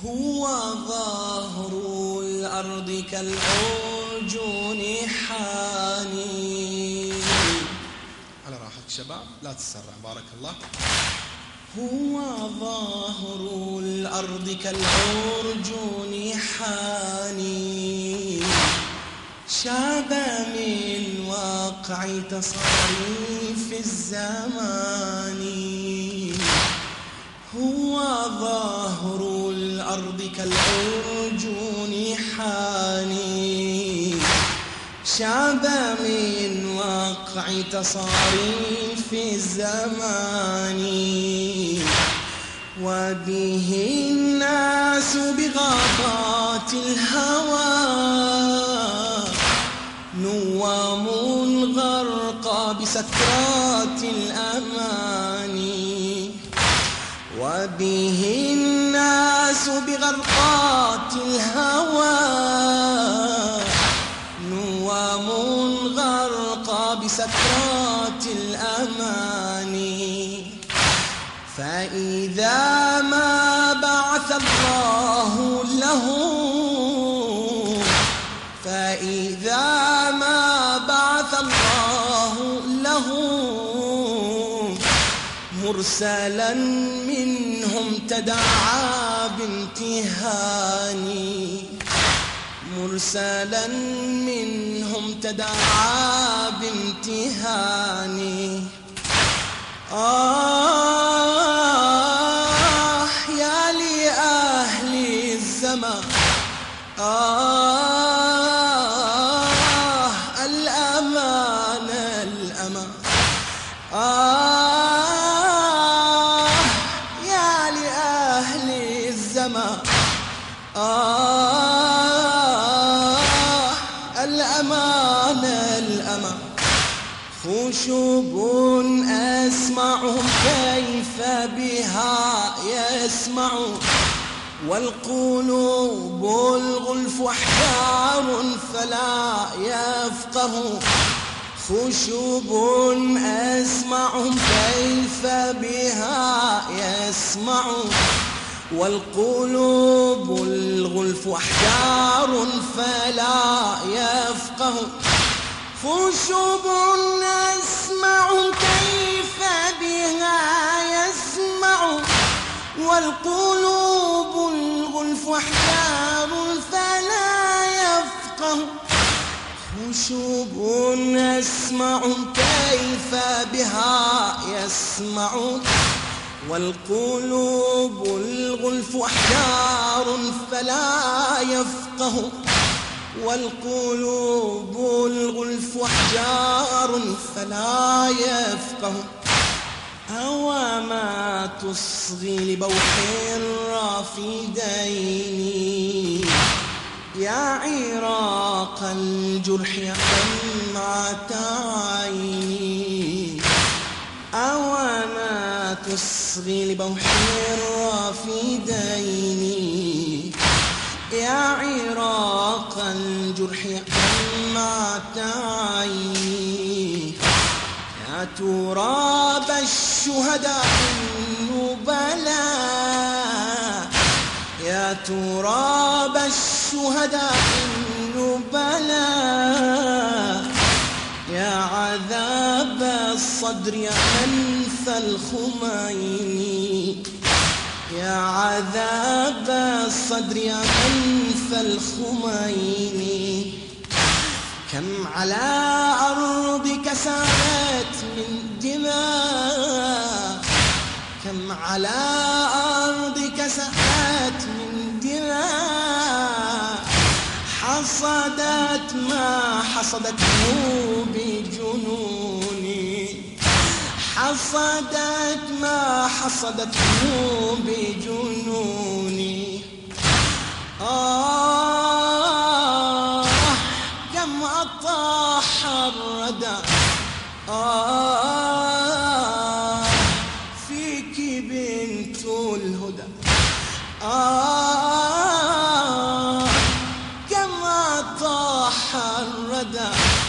هو ظهر الأرض كالأرجون حاني. على راحتك شباب، لا تسرع، بارك الله. هو ظهر الأرض كالأرجون حاني، شاب من واقع تصاريف الزمان. هو ظهر الأرض كالأرجون حاني، شاب من واقع تصاريف الزمان. وبه الناس بغابات الهوى نوام غرقى بسكرات الأماني. وبه الناس بغرقات الهوى نوام غرقى بسكرات الأماني. فإذا ما بعث الله له، فإذا ما بعث الله له مرسلا منهم تداعى بامتهاني، مرسلا منهم تداعى بامتهاني. يا لأهل الزمان، الأمان الأمان. يا لأهل الزمان، الأمان الأمان. خشب أسمعهم كيف بها يسمعون، والقلوب الغلف أحجار فلا يفقهون. خشب أسمعهم كيف بها يسمعون، والقلوب الغلف أحجار فلا يفقهون. خشب أسمعهم كيف بها يسمعون، والقلوب الغلف أحجار فلا يفقهون. خشب أسمعهم كيف بها يسمعون، والقلوب الغلف أحجار فلا يفقهون. والقلوب الغلف أحجار فلا يفقهون. أوما تصغي لبوح الرافدين، يا عراق الجرح يا دمعة عيني. أوما تصغي لبوح الرافدين، يا عراق الجرح يا دمعة عيني. يا تراب الشهداء النبلاء، يا تراب الشهداء النبلاء. يا عذاب الصدر يا أنف الخميني، يا عذاب الصدر يا أنف الخميني. كم على أرضك سالت من دماء، كم على أرضك سالت من دماء. حصدت ما حصدته بجنوني، حصدت ما حصدته بجنوني. كم أطاح الردى فيك بنت الهدى. كم أطاح الردى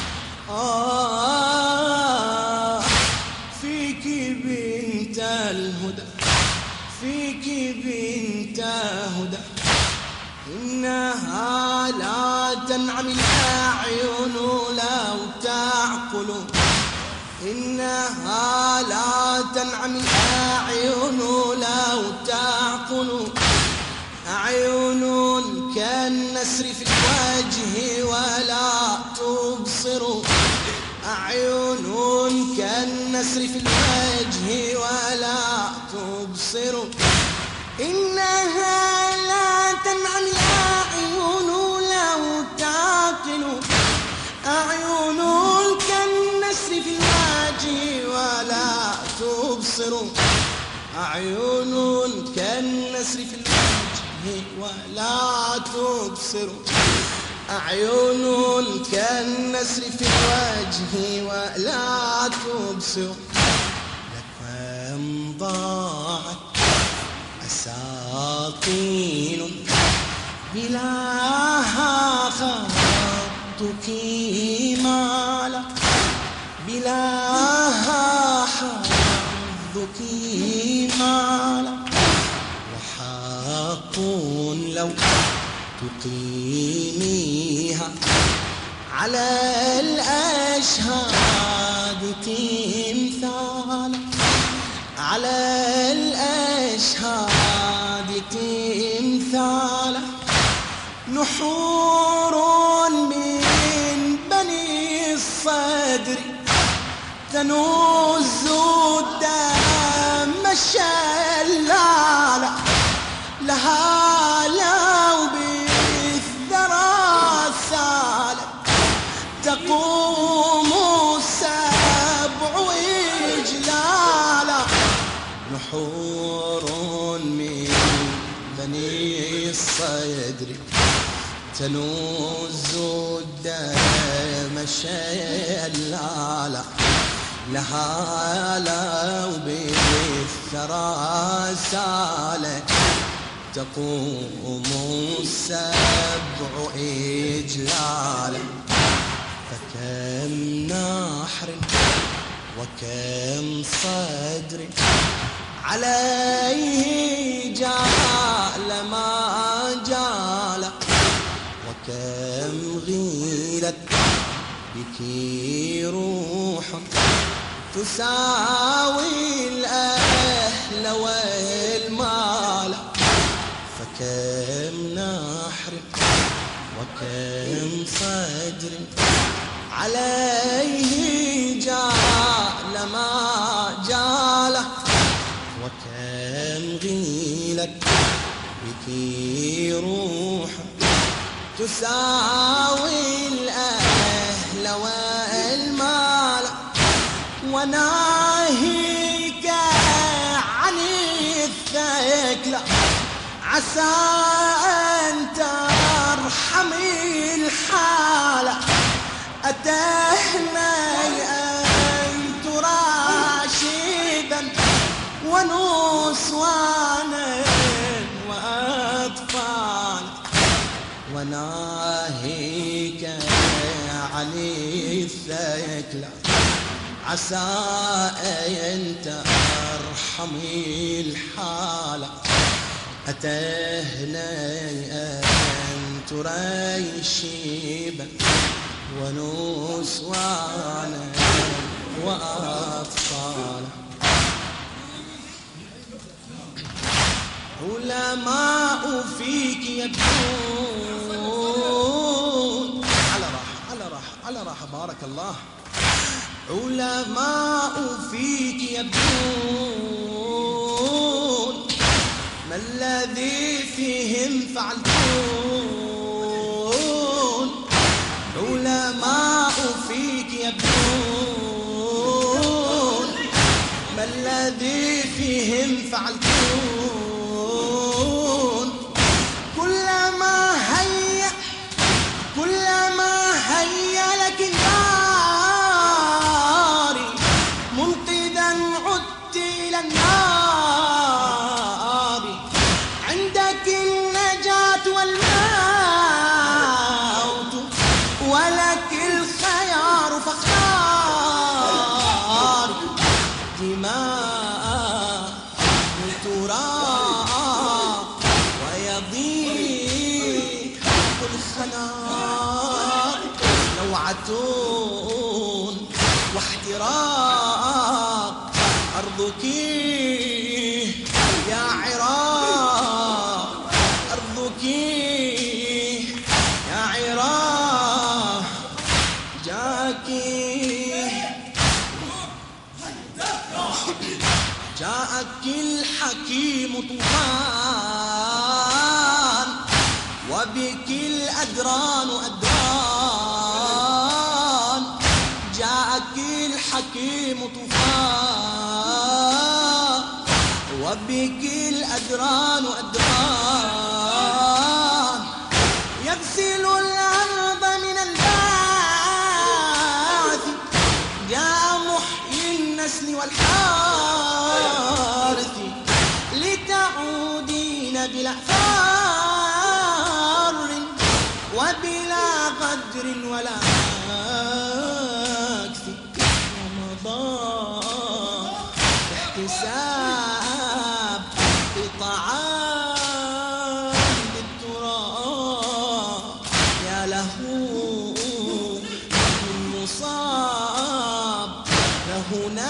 فيك بنت الهدى، فيك بنت هدى. إنها لا تنعم الأعين لو تعقل، إنها لا تنعم الأعين لو تعقل، أعين كالنسر في الوجه ولا تبصر، أعين كالنسر في الوجه ولا تبصر، إنها لا تنعم الأعين لو تعقل، أعين كالنسر في الوجه ولا تبصر، أعين كالنسر في الوجه ولا تبصر، أعين كالنسر في الوجه ولا تبصر، لكم ضاعت أساطين بلاها خطك مالا، بلاها حظك مالا، وحق لو تقيميها على الأشهاد تمثالا، على الأشهاد تمثالا، نحور من بني الصدر تنوز الدم الشلالة، لها لو بالثرى سالت تقوم السبع إجلالا، نحور من بني الصدر تنوز الدم الشلالة، لها لو بالثرى سالت تقوم السبع إجلالا، فكم نحر وكم صدر عليه جال ما جال، وكم غيلت بك روح تساوي الأهل والمال، فكم نحر وكم صدر عليه جال ما جال، وكم غيلت بك روح تساوي الأهل والمال، وناهيك عن الثكلى عسى أن ترحمي الحالة، أتهني أن تراشدا ونسوانا وأطفال، وناهيك عن الثكلى عسى أن ترحمي الحالة، أتهني أن تريشيبا ونسوانا وأطفالا، علماء فيك يبكون، على راحة على راحة على راحة بارك الله، علماء فيك يبكون، ما الذي فيهم فعلتون، علماء فيك يبكون، ما الذي فيهم فعلتون، كلما هيا لك النار منقذا عدت إلى النار، عندك النجاة والموت ولك الخيار فاختار، دماء ترى لوعة واحتراق أرضك يا عراق، أرضك يا عراق. جاءك الحكيم طوفان، وبك الأدران أدران. جاءك الحكيم طوفان، وبك الأدران أدران. يغسل الأرض من الباث، جاء محيي النسل والحارث. لتعودين بلا فار وبلا قدر ولا عكس. رمضان احتساب بطعام بالتراب. يا له من مصاب، له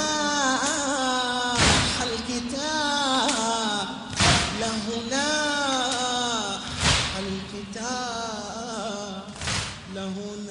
ناح الكتاب، له ناح الكتاب، له